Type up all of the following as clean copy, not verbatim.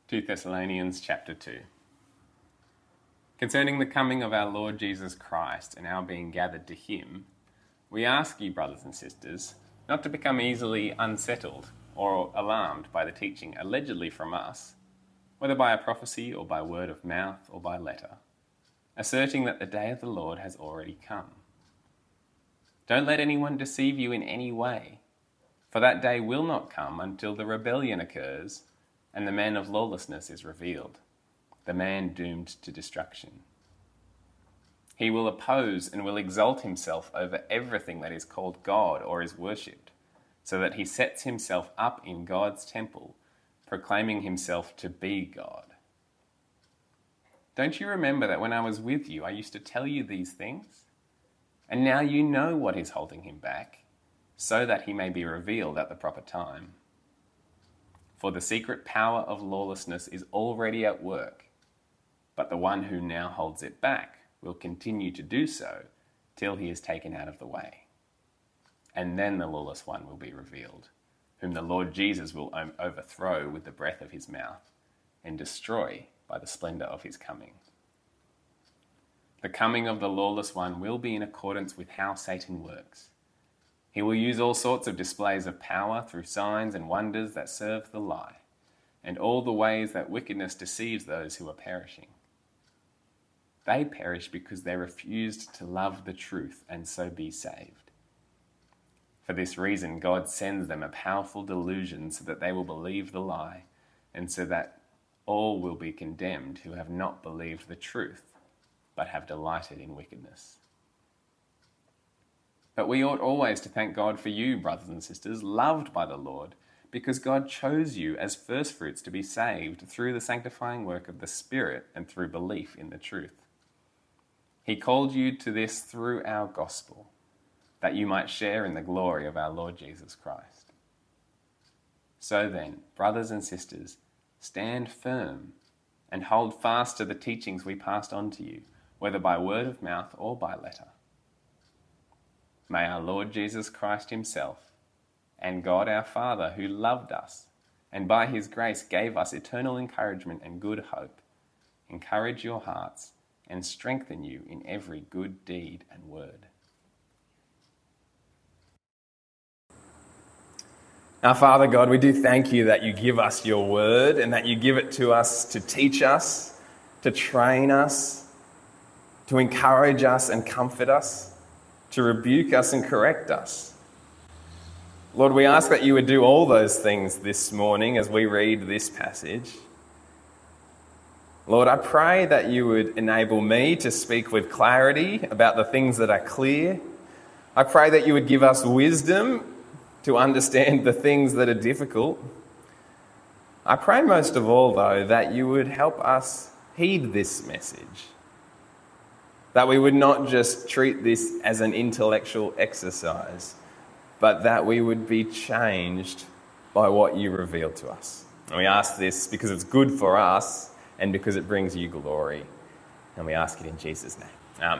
2 Thessalonians chapter 2. Concerning the coming of our Lord Jesus Christ and our being gathered to him, we ask you, brothers and sisters, not to become easily unsettled or alarmed by the teaching allegedly from us, whether by a prophecy or by word of mouth or by letter, asserting that the day of the Lord has already come. Don't let anyone deceive you in any way, for that day will not come until the rebellion occurs and the man of lawlessness is revealed, the man doomed to destruction. He will oppose and will exalt himself over everything that is called God or is worshipped, so that he sets himself up in God's temple, proclaiming himself to be God. Don't you remember that when I was with you, I used to tell you these things? And now you know what is holding him back, so that he may be revealed at the proper time. For the secret power of lawlessness is already at work, but the one who now holds it back will continue to do so till he is taken out of the way. And then the lawless one will be revealed, whom the Lord Jesus will overthrow with the breath of his mouth and destroy by the splendor of his coming. The coming of the lawless one will be in accordance with how Satan works. He will use all sorts of displays of power through signs and wonders that serve the lie, and all the ways that wickedness deceives those who are perishing. They perish because they refused to love the truth and so be saved. For this reason, God sends them a powerful delusion so that they will believe the lie, and so that all will be condemned who have not believed the truth, but have delighted in wickedness. But we ought always to thank God for you, brothers and sisters, loved by the Lord, because God chose you as firstfruits to be saved through the sanctifying work of the Spirit and through belief in the truth. He called you to this through our gospel, that you might share in the glory of our Lord Jesus Christ. So then, brothers and sisters, stand firm and hold fast to the teachings we passed on to you, whether by word of mouth or by letter. May our Lord Jesus Christ himself and God our Father, who loved us and by his grace gave us eternal encouragement and good hope, encourage your hearts and strengthen you in every good deed and word. Our Father God, we do thank you that you give us your word and that you give it to us to teach us, to train us, to encourage us and comfort us, to rebuke us and correct us. Lord, we ask that you would do all those things this morning as we read this passage. Lord, I pray that you would enable me to speak with clarity about the things that are clear. I pray that you would give us wisdom to understand the things that are difficult. I pray most of all, though, that you would help us heed this message. That we would not just treat this as an intellectual exercise, but that we would be changed by what you reveal to us. And we ask this because it's good for us and because it brings you glory. And we ask it in Jesus' name. Amen.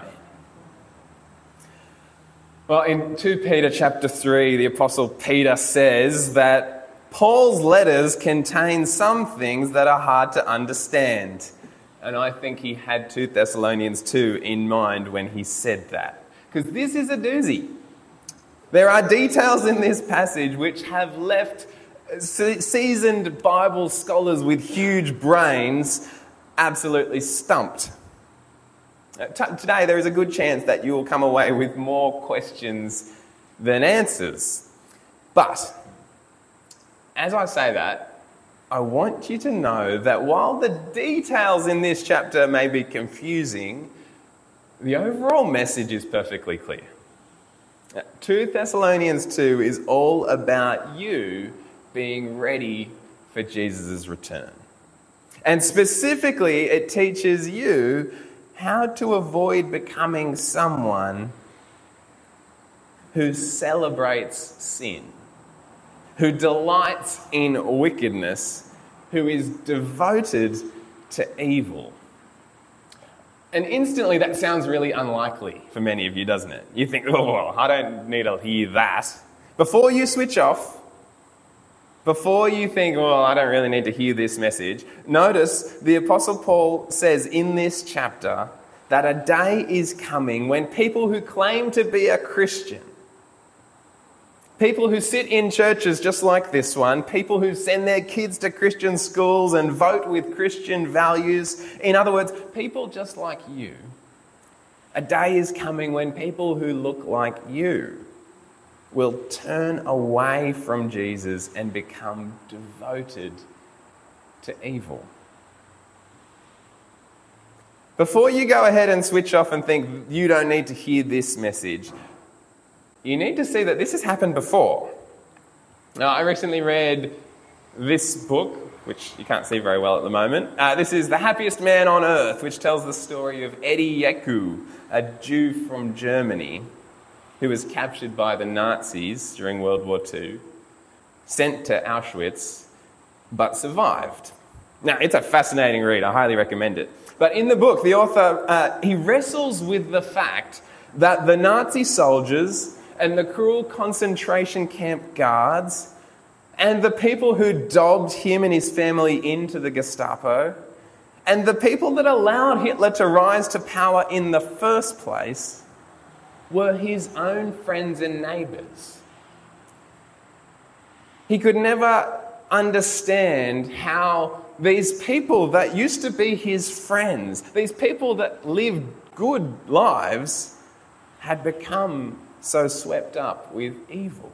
Well, in 2 Peter chapter 3, the Apostle Peter says that Paul's letters contain some things that are hard to understand. And I think he had 2 Thessalonians 2 in mind when he said that. Because this is a doozy. There are details in this passage which have left seasoned Bible scholars with huge brains absolutely stumped. Today there is a good chance that you will come away with more questions than answers. But as I say that, I want you to know that while the details in this chapter may be confusing, the overall message is perfectly clear. 2 Thessalonians 2 is all about you being ready for Jesus' return. And specifically, it teaches you how to avoid becoming someone who celebrates sin, who delights in wickedness, who is devoted to evil. And instantly that sounds really unlikely for many of you, doesn't it? You think, oh, well, I don't need to hear that. Before you switch off, Before you think, well, I don't really need to hear this message, notice the Apostle Paul says in this chapter that a day is coming when people who claim to be a Christian, people who sit in churches just like this one, people who send their kids to Christian schools and vote with Christian values, in other words, people just like you, a day is coming when people who look like you will turn away from Jesus and become devoted to evil. Before you go ahead and switch off and think you don't need to hear this message, you need to see that this has happened before. Now, I recently read this book, which you can't see very well at the moment. This is The Happiest Man on Earth, which tells the story of Eddie Yeku, a Jew from Germany who was captured by the Nazis during World War II, sent to Auschwitz, but survived. Now, it's a fascinating read. I highly recommend it. But in the book, the author, he wrestles with the fact that the Nazi soldiers and the cruel concentration camp guards and the people who dogged him and his family into the Gestapo and the people that allowed Hitler to rise to power in the first place were his own friends and neighbours. He could never understand how these people that used to be his friends, these people that lived good lives, had become so swept up with evil.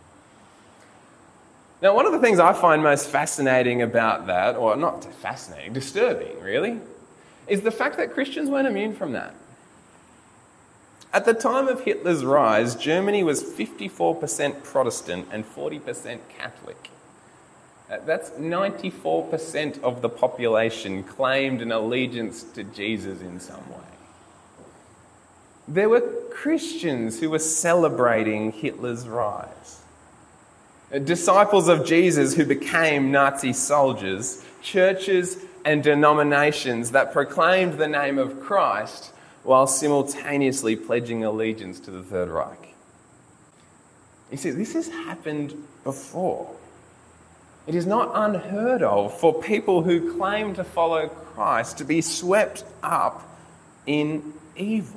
Now, one of the things I find most fascinating about that, or not fascinating, disturbing really, is the fact that Christians weren't immune from that. At the time of Hitler's rise, Germany was 54% Protestant and 40% Catholic. That's 94% of the population claimed an allegiance to Jesus in some way. There were Christians who were celebrating Hitler's rise. Disciples of Jesus who became Nazi soldiers, churches and denominations that proclaimed the name of Christ while simultaneously pledging allegiance to the Third Reich. You see, this has happened before. It is not unheard of for people who claim to follow Christ to be swept up in evil.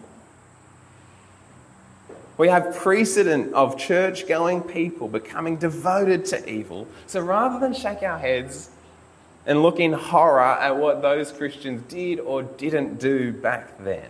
We have precedent of church-going people becoming devoted to evil. So rather than shake our heads and look in horror at what those Christians did or didn't do back then,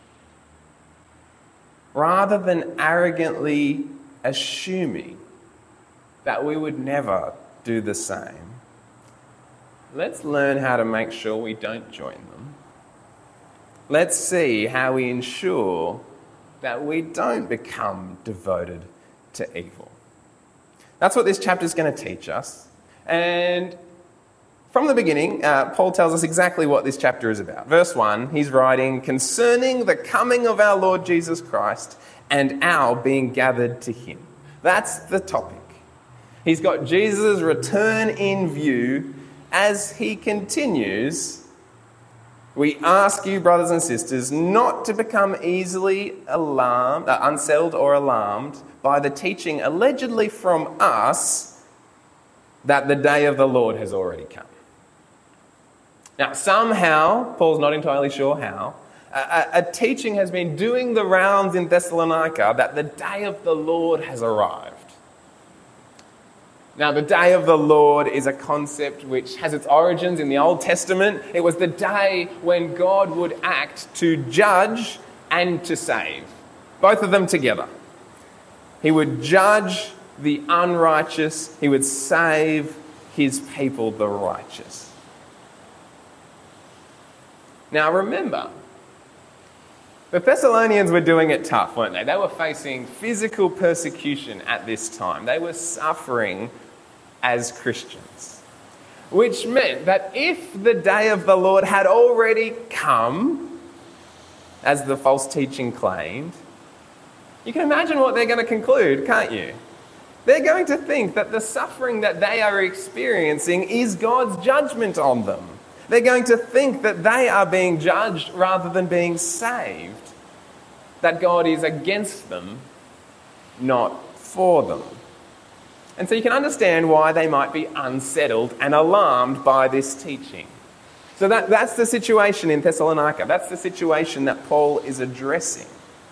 rather than arrogantly assuming that we would never do the same, let's learn how to make sure we don't join them. Let's see how we ensure that we don't become devoted to evil. That's what this chapter is going to teach us. And from the beginning, Paul tells us exactly what this chapter is about. Verse 1, he's writing, concerning the coming of our Lord Jesus Christ and our being gathered to him. That's the topic. He's got Jesus' return in view as he continues. We ask you, brothers and sisters, not to become easily unsettled or alarmed by the teaching allegedly from us that the day of the Lord has already come. Now, somehow, Paul's not entirely sure how, a teaching has been doing the rounds in Thessalonica that the day of the Lord has arrived. Now, the day of the Lord is a concept which has its origins in the Old Testament. It was the day when God would act to judge and to save, both of them together. He would judge the unrighteous, he would save his people, the righteous. Now, remember, the Thessalonians were doing it tough, weren't they? They were facing physical persecution at this time. They were suffering as Christians, which meant that if the day of the Lord had already come, as the false teaching claimed, you can imagine what they're going to conclude, can't you? They're going to think that the suffering that they are experiencing is God's judgment on them. They're going to think that they are being judged rather than being saved, that God is against them, not for them. And so you can understand why they might be unsettled and alarmed by this teaching. So that's the situation in Thessalonica. That's the situation that Paul is addressing.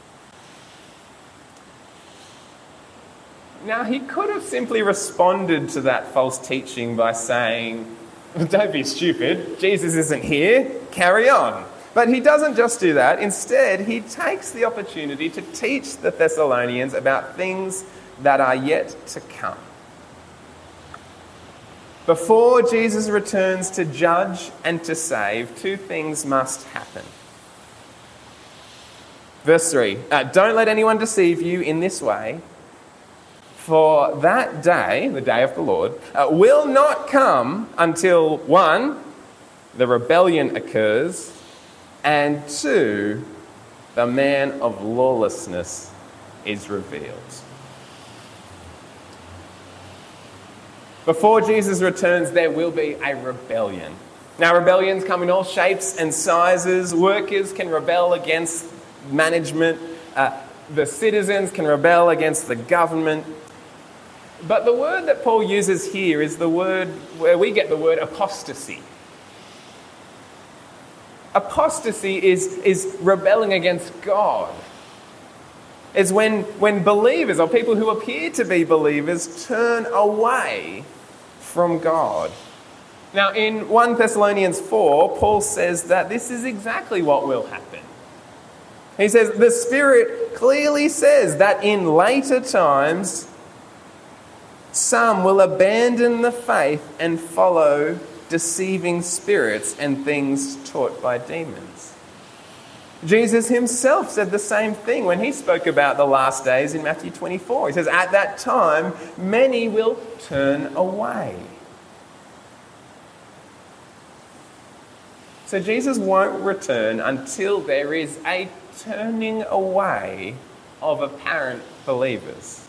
Now, he could have simply responded to that false teaching by saying, "Don't be stupid, Jesus isn't here, carry on." But he doesn't just do that. Instead, he takes the opportunity to teach the Thessalonians about things that are yet to come. Before Jesus returns to judge and to save, two things must happen. Verse 3, "Don't let anyone deceive you in this way, for that day," the day of the Lord, "will not come until, 1, the rebellion occurs, and 2, the man of lawlessness is revealed." Before Jesus returns, there will be a rebellion. Now, rebellions come in all shapes and sizes. Workers can rebel against management. The citizens can rebel against the government. But the word that Paul uses here is the word where we get the word apostasy. Apostasy is rebelling against God. It's when believers, or people who appear to be believers, turn away from God. Now, in 1 Thessalonians 4, Paul says that this is exactly what will happen. He says, the Spirit clearly says that in later times, some will abandon the faith and follow deceiving spirits and things taught by demons. Jesus himself said the same thing when he spoke about the last days in Matthew 24. He says, at that time, many will turn away. So Jesus won't return until there is a turning away of apparent believers.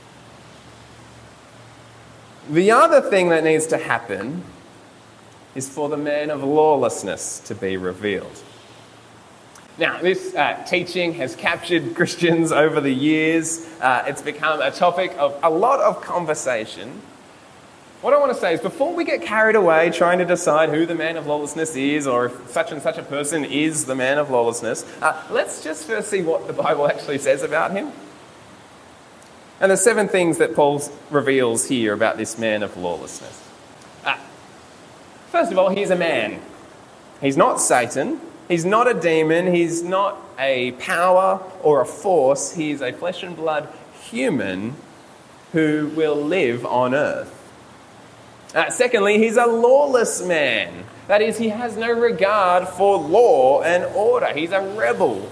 The other thing that needs to happen is for the man of lawlessness to be revealed. Now, this teaching has captured Christians over the years. It's become a topic of a lot of conversation. What I want to say is, before we get carried away trying to decide who the man of lawlessness is, or if such and such a person is the man of lawlessness, let's just first see what the Bible actually says about him. And there's 7 things that Paul reveals here about this man of lawlessness. First of all, he's a man. He's not Satan. He's not a demon. He's not a power or a force. He's a flesh and blood human who will live on earth. Secondly, he's a lawless man. That is, he has no regard for law and order. He's a rebel.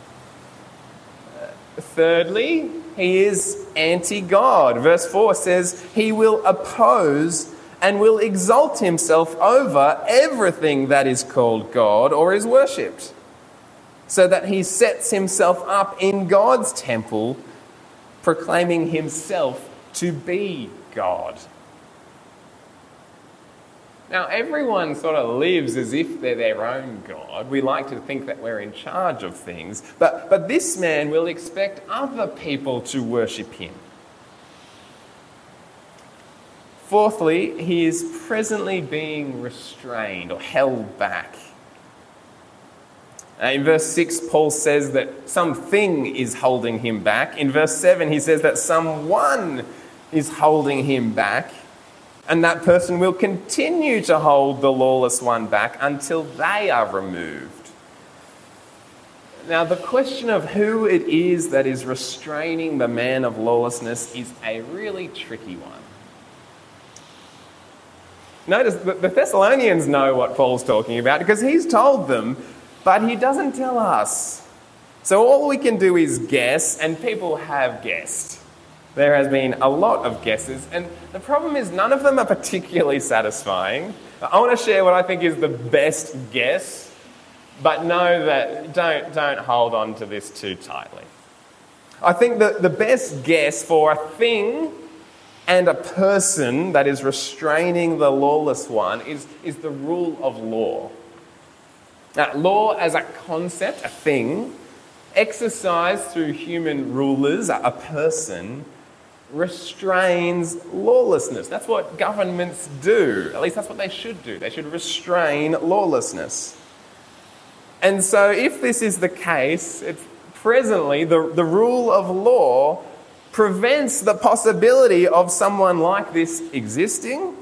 Thirdly, he is anti-God. Verse 4 says, he will oppose and will exalt himself over everything that is called God or is worshipped, so that he sets himself up in God's temple, proclaiming himself to be God. Now, everyone sort of lives as if they're their own God. We like to think that we're in charge of things. But this man will expect other people to worship him. Fourthly, he is presently being restrained or held back. In verse 6, Paul says that something is holding him back. In verse 7, he says that someone is holding him back. And that person will continue to hold the lawless one back until they are removed. Now, the question of who it is that is restraining the man of lawlessness is a really tricky one. Notice that the Thessalonians know what Paul's talking about because he's told them, but he doesn't tell us. So all we can do is guess, and people have guessed. There has been a lot of guesses, and the problem is none of them are particularly satisfying. I want to share what I think is the best guess, but know that don't hold on to this too tightly. I think that the best guess for a thing and a person that is restraining the lawless one is the rule of law. Now, law as a concept, a thing, exercised through human rulers, a person, restrains lawlessness. That's what governments do. At least that's what they should do. They should restrain lawlessness. And so if this is the case, presently the rule of law prevents the possibility of someone like this existing.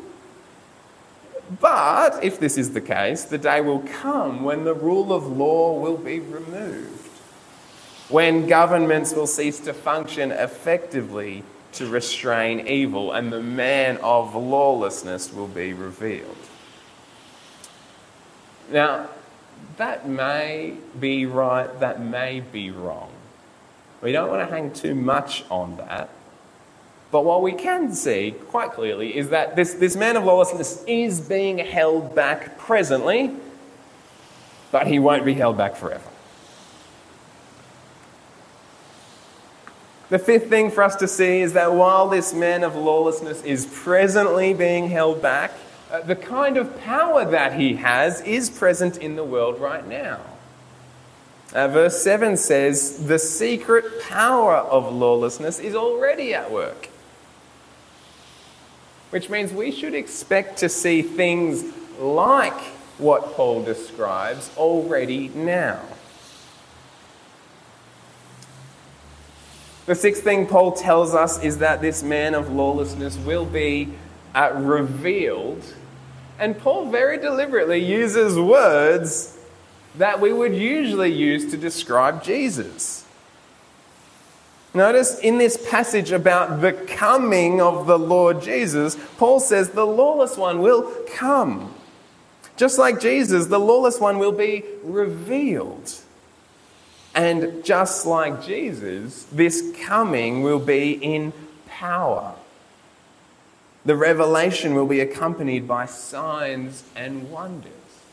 But if this is the case, the day will come when the rule of law will be removed, when governments will cease to function effectively to restrain evil, and the man of lawlessness will be revealed. Now, that may be right, that may be wrong. We don't want to hang too much on that. But what we can see quite clearly is that this man of lawlessness is being held back presently, but he won't be held back forever. The fifth thing for us to see is that while this man of lawlessness is presently being held back, the kind of power that he has is present in the world right now. Verse 7 says, the secret power of lawlessness is already at work. Which means we should expect to see things like what Paul describes already now. The sixth thing Paul tells us is that this man of lawlessness will be revealed. And Paul very deliberately uses words that we would usually use to describe Jesus. Notice in this passage about the coming of the Lord Jesus, Paul says the lawless one will come. Just like Jesus, the lawless one will be revealed. And just like Jesus, this coming will be in power. The revelation will be accompanied by signs and wonders.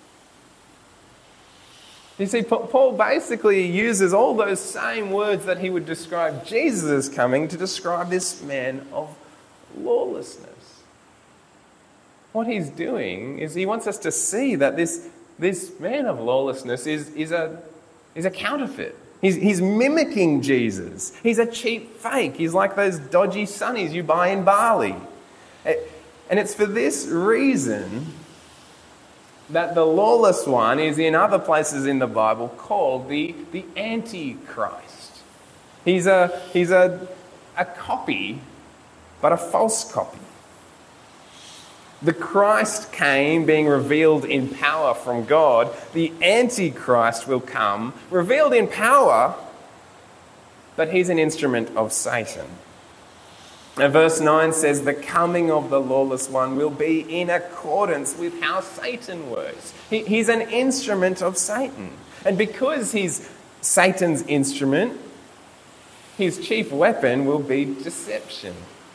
You see, Paul basically uses all those same words that he would describe Jesus' coming to describe this man of lawlessness. What he's doing is he wants us to see that this man of lawlessness is a counterfeit. He's mimicking Jesus. He's a cheap fake. He's like those dodgy sunnies you buy in Bali. And it's for this reason that the lawless one is in other places in the Bible called the Antichrist. He's a copy, but a false copy. The Christ came being revealed in power from God. The Antichrist will come revealed in power, but he's an instrument of Satan. Now, verse 9 says, the coming of the lawless one will be in accordance with how Satan works. He's an instrument of Satan. And because he's Satan's instrument, his chief weapon will be deception.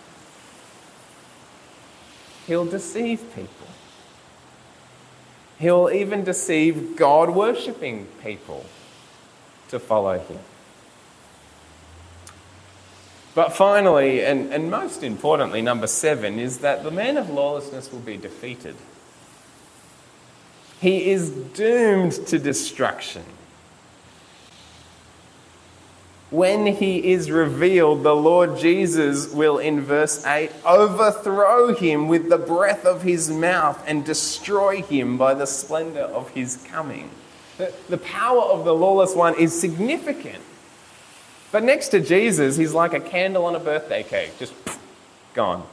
He'll deceive people. He'll even deceive God-worshipping people to follow him. But finally, and most importantly, number 7, is that the man of lawlessness will be defeated. He is doomed to destruction. When he is revealed, the Lord Jesus will, in verse 8, overthrow him with the breath of his mouth and destroy him by the splendor of his coming. The power of the lawless one is significant. But next to Jesus, he's like a candle on a birthday cake, just gone.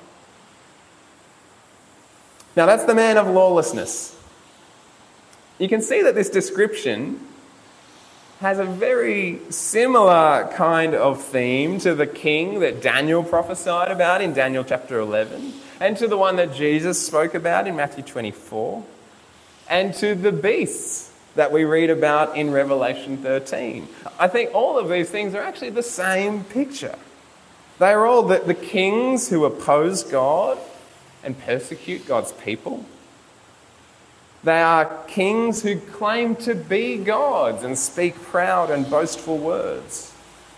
Now that's the man of lawlessness. You can see that this description has a very similar kind of theme to the king that Daniel prophesied about in Daniel chapter 11, and to the one that Jesus spoke about in Matthew 24, and to the beasts that we read about in Revelation 13. I think all of these things are actually the same picture. They are all the kings who oppose God and persecute God's people. They are kings who claim to be gods and speak proud and boastful words.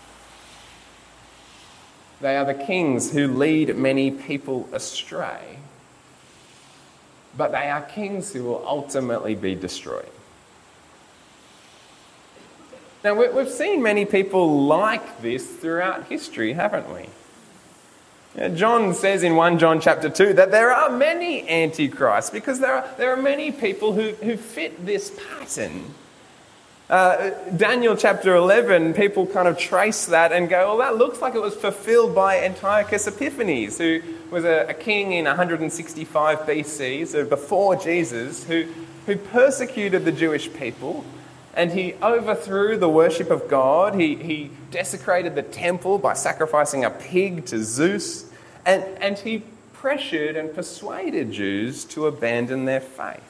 They are the kings who lead many people astray. But they are kings who will ultimately be destroyed. Now, we've seen many people like this throughout history, haven't we? John says in 1 John chapter 2 that there are many antichrists because there are many people who fit this pattern. Daniel chapter 11, people kind of trace that and go, well, that looks like it was fulfilled by Antiochus Epiphanes, who was a king in 165 BC, so before Jesus, who persecuted the Jewish people, and he overthrew the worship of God. He desecrated the temple by sacrificing a pig to Zeus, and he pressured and persuaded Jews to abandon their faith.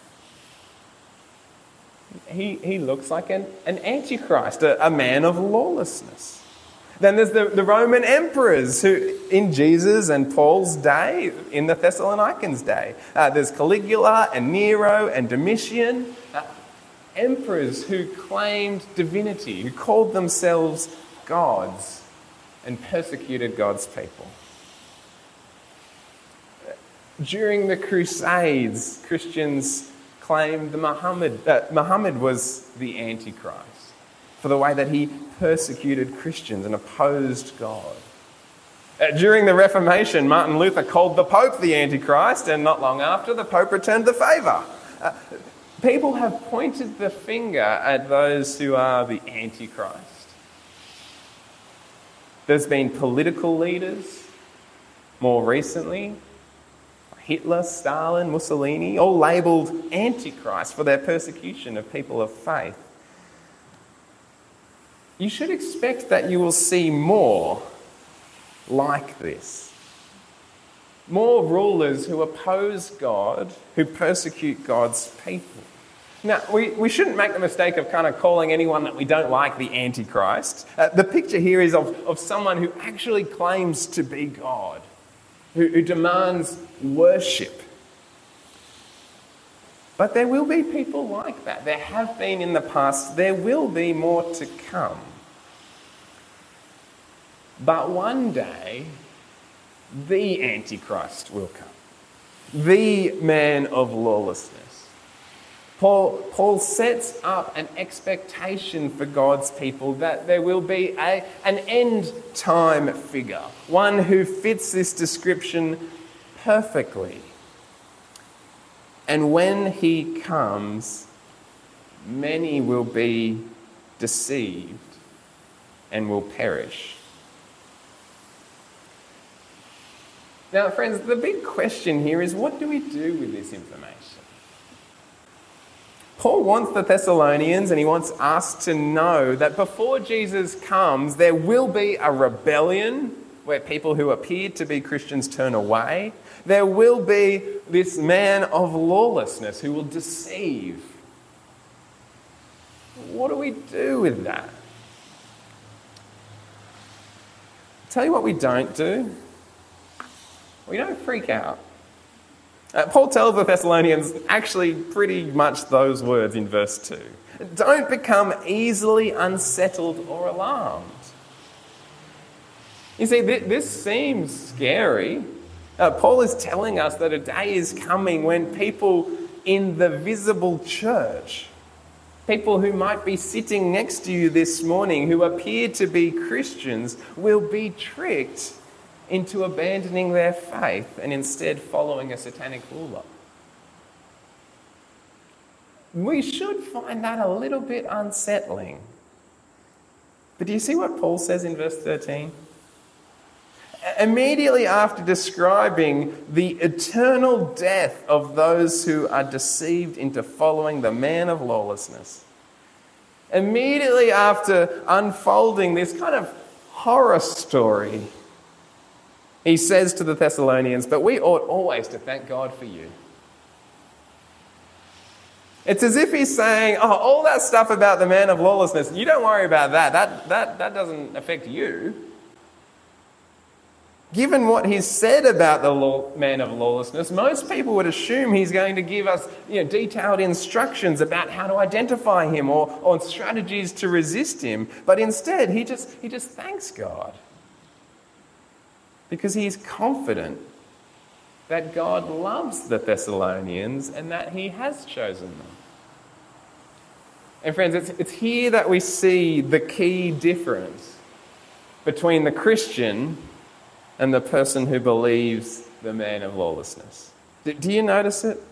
He looks like an antichrist, a man of lawlessness. Then there's the Roman emperors who, in Jesus and Paul's day, in the Thessalonians' day, there's Caligula and Nero and Domitian, emperors who claimed divinity, who called themselves gods and persecuted God's people. During the Crusades, Christians claimed Muhammad was the Antichrist for the way that he persecuted Christians and opposed God. During the Reformation, Martin Luther called the Pope the Antichrist, and not long after, the Pope returned the favour. People have pointed the finger at those who are the Antichrist. There's been political leaders, more recently, Hitler, Stalin, Mussolini, all labelled Antichrist for their persecution of people of faith. You should expect that you will see more like this. More rulers who oppose God, who persecute God's people. Now, we shouldn't make the mistake of kind of calling anyone that we don't like the Antichrist. The picture here is of someone who actually claims to be God, who demands worship. But there will be people like that. There have been in the past. There will be more to come. But one day, the Antichrist will come. The man of lawlessness. Paul sets up an expectation for God's people that there will be an end time figure, one who fits this description perfectly. And when he comes, many will be deceived and will perish. Now, friends, the big question here is, what do we do with this information? Paul wants the Thessalonians and he wants us to know that before Jesus comes, there will be a rebellion where people who appear to be Christians turn away. There will be this man of lawlessness who will deceive. What do we do with that? I'll tell you what we don't do. We don't freak out. Paul tells the Thessalonians actually pretty much those words in verse 2. Don't become easily unsettled or alarmed. You see, this seems scary. Paul is telling us that a day is coming when people in the visible church, people who might be sitting next to you this morning who appear to be Christians, will be tricked into abandoning their faith and instead following a satanic ruler. We should find that a little bit unsettling. But do you see what Paul says in verse 13? Immediately after describing the eternal death of those who are deceived into following the man of lawlessness, immediately after unfolding this kind of horror story, he says to the Thessalonians, but we ought always to thank God for you. It's as if he's saying, all that stuff about the man of lawlessness, you don't worry about that. That doesn't affect you. Given what he's said about the man of lawlessness, most people would assume he's going to give us detailed instructions about how to identify him or strategies to resist him. But instead, he just thanks God. Because he's confident that God loves the Thessalonians and that he has chosen them. And friends, it's here that we see the key difference between the Christian and the person who believes the man of lawlessness. Do you notice it?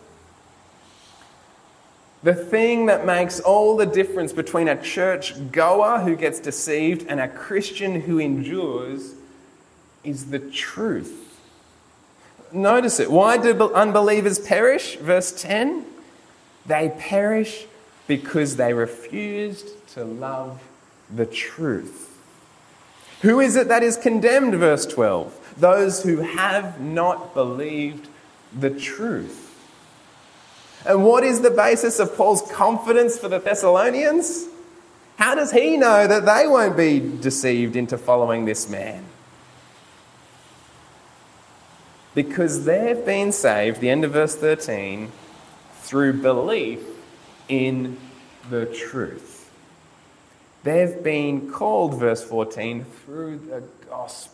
The thing that makes all the difference between a church goer who gets deceived and a Christian who endures is the truth. Notice it. Why do unbelievers perish? Verse 10. They perish because they refused to love the truth. Who is it that is condemned? Verse 12. Those who have not believed the truth. And what is the basis of Paul's confidence for the Thessalonians? How does he know that they won't be deceived into following this man? Because they've been saved, the end of verse 13, through belief in the truth. They've been called, verse 14, through the gospel.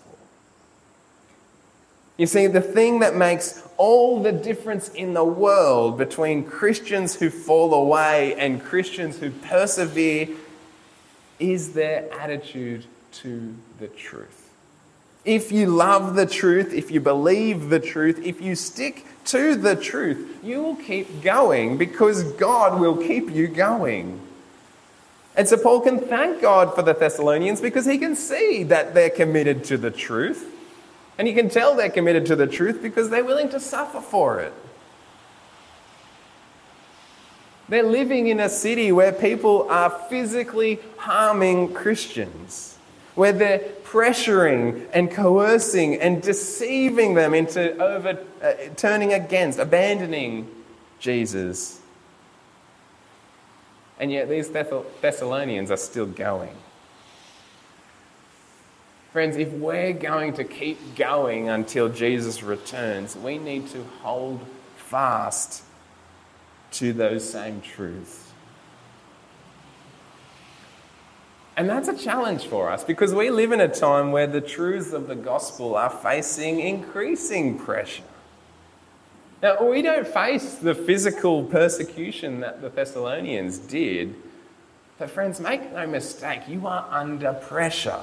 You see, the thing that makes all the difference in the world between Christians who fall away and Christians who persevere is their attitude to the truth. If you love the truth, if you believe the truth, if you stick to the truth, you will keep going because God will keep you going. And so Paul can thank God for the Thessalonians because he can see that they're committed to the truth. And you can tell they're committed to the truth because they're willing to suffer for it. They're living in a city where people are physically harming Christians, where they're pressuring and coercing and deceiving them into turning against, abandoning Jesus. And yet these Thessalonians are still going. Friends, if we're going to keep going until Jesus returns, we need to hold fast to those same truths. And that's a challenge for us because we live in a time where the truths of the gospel are facing increasing pressure. Now, we don't face the physical persecution that the Thessalonians did, but friends, make no mistake, you are under pressure.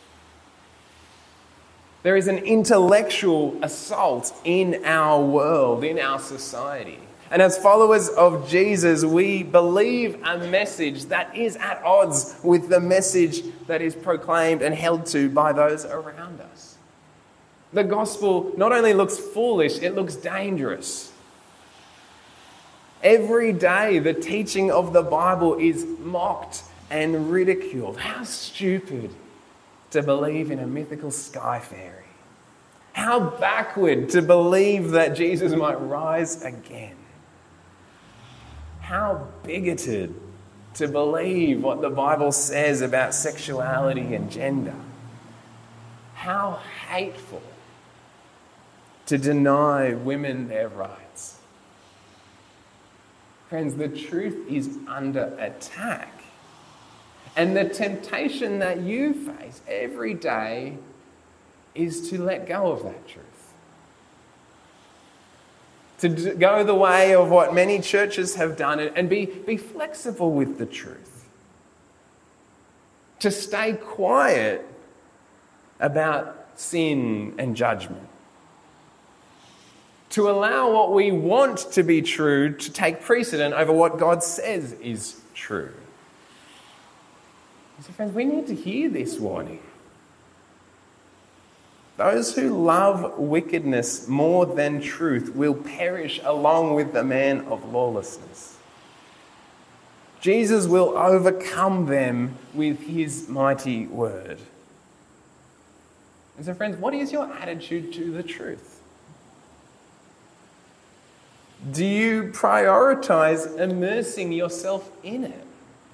There is an intellectual assault in our world, in our society. And as followers of Jesus, we believe a message that is at odds with the message that is proclaimed and held to by those around us. The gospel not only looks foolish, it looks dangerous. Every day, the teaching of the Bible is mocked and ridiculed. How stupid to believe in a mythical sky fairy. How backward to believe that Jesus might rise again. How bigoted to believe what the Bible says about sexuality and gender. How hateful to deny women their rights. Friends, the truth is under attack. And the temptation that you face every day is to let go of that truth. To go the way of what many churches have done and be flexible with the truth. To stay quiet about sin and judgment. To allow what we want to be true to take precedent over what God says is true. So friends, we need to hear this warning. Those who love wickedness more than truth will perish along with the man of lawlessness. Jesus will overcome them with his mighty word. And so friends, what is your attitude to the truth? Do you prioritize immersing yourself in it?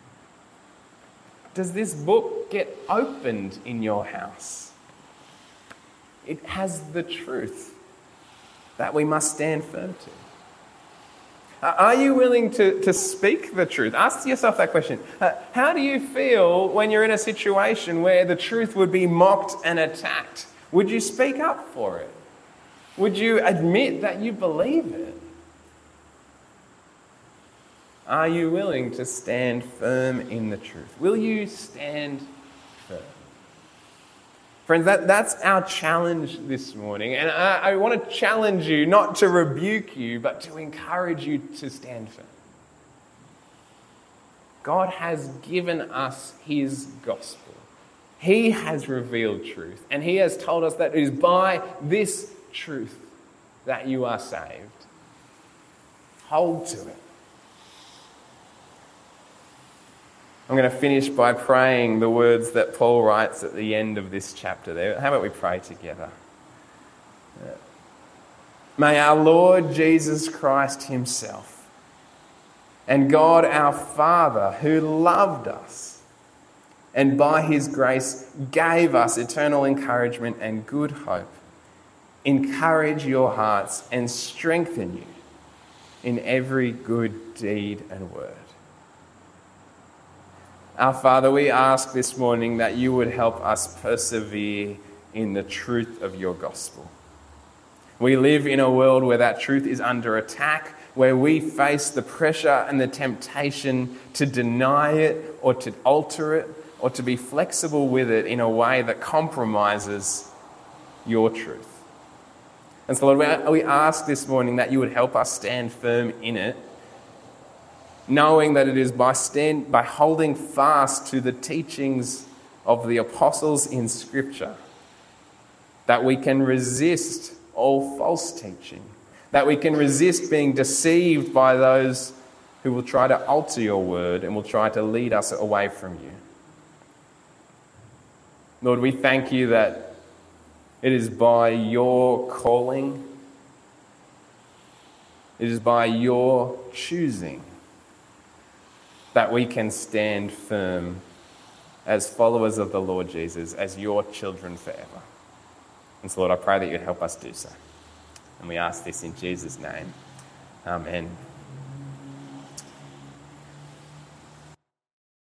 Does this book get opened in your house? It has the truth that we must stand firm to. Are you willing to speak the truth? Ask yourself that question. How do you feel when you're in a situation where the truth would be mocked and attacked? Would you speak up for it? Would you admit that you believe it? Are you willing to stand firm in the truth? Will you stand firm? Friends, that's our challenge this morning. And I want to challenge you, not to rebuke you, but to encourage you to stand firm. God has given us his gospel. He has revealed truth. And he has told us that it is by this truth that you are saved. Hold to it. I'm going to finish by praying the words that Paul writes at the end of this chapter there. How about we pray together? May our Lord Jesus Christ himself and God our Father, who loved us and by his grace gave us eternal encouragement and good hope, encourage your hearts and strengthen you in every good deed and word. Our Father, we ask this morning that you would help us persevere in the truth of your gospel. We live in a world where that truth is under attack, where we face the pressure and the temptation to deny it or to alter it or to be flexible with it in a way that compromises your truth. And so, Lord, we ask this morning that you would help us stand firm in it, knowing that it is by holding fast to the teachings of the apostles in Scripture that we can resist all false teaching, that we can resist being deceived by those who will try to alter your word and will try to lead us away from you. Lord, we thank you that it is by your calling, it is by your choosing that we can stand firm as followers of the Lord Jesus, as your children forever. And so, Lord, I pray that you'd help us do so. And we ask this in Jesus' name. Amen.